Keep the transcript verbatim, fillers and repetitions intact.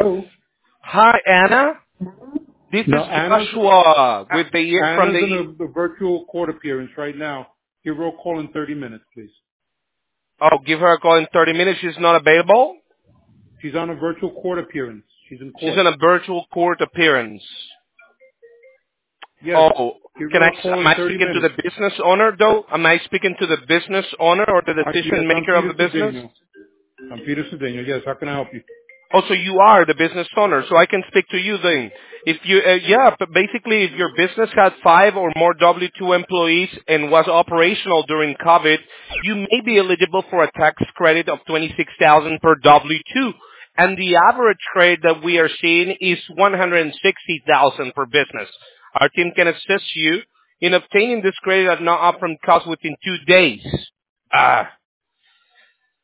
Oh. Hi, Anna. This No, is Anna's Joshua with the A- from Anna's in the. a, a virtual court appearance right now. Give her a call in thirty minutes, please. Oh, give her a call in thirty minutes. She's not available. She's on a virtual court appearance. She's in She's court. in a virtual court appearance. Yes. Oh, Give can her I? a call Am in I thirty speaking to the minutes. business owner though? Am I speaking to the business owner or the I, yes, decision I'm maker of Peter the business? Cedeno. I'm Peter Cedeno. Yes, how can I help you? Oh, so you are the business owner, so I can speak to you then. If you, uh, yeah, but basically if your business had five or more W two employees and was operational during COVID, you may be eligible for a tax credit of twenty-six thousand per W two. And the average rate that we are seeing is one hundred sixty thousand per business. Our team can assist you in obtaining this credit at no upfront cost within two days. Ah.